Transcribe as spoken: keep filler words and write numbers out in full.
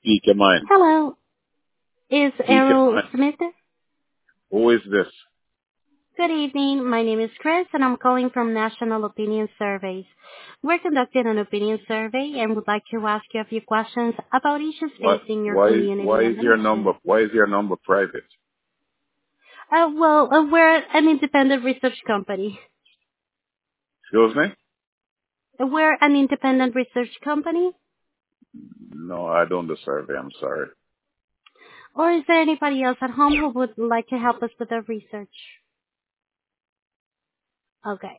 Speak your mind. Hello, is Speak your Errol mind. Smith? Who is this? Good evening. My name is Chris, and I'm calling from National Opinion Surveys. We're conducting an opinion survey and would like to ask you a few questions about issues What? facing your Why? Why community is and the your nation. number? Why is your number private? Uh, well, uh, we're an independent research company. Excuse me? Uh, We're an independent research company, No, I don't do survey. I'm sorry. or is there anybody else at home who would like to help us with the research? Okay.